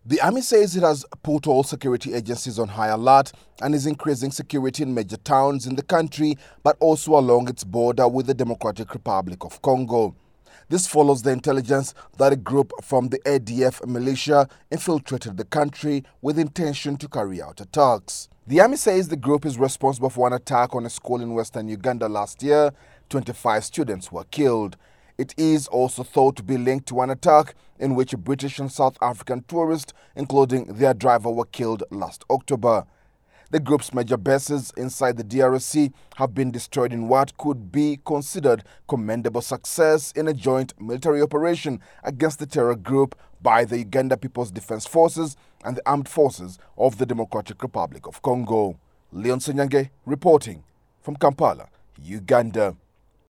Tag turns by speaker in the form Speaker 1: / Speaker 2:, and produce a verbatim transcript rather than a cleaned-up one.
Speaker 1: The army says it has put all security agencies on high alert and is increasing security in major towns in the country, but also along its border with the Democratic Republic of Congo. This follows the intelligence that a group from the A D F militia infiltrated the country with intention to carry out attacks. The army says the group is responsible for an attack on a school in western Uganda last year. twenty-five students were killed. It is also thought to be linked to an attack in which British and South African tourists, including their driver, were killed last October. The group's major bases inside the D R C have been destroyed in what could be considered commendable success in a joint military operation against the terror group by the Uganda People's Defense Forces and the Armed Forces of the Democratic Republic of Congo. Leon Senyange reporting from Kampala, Uganda.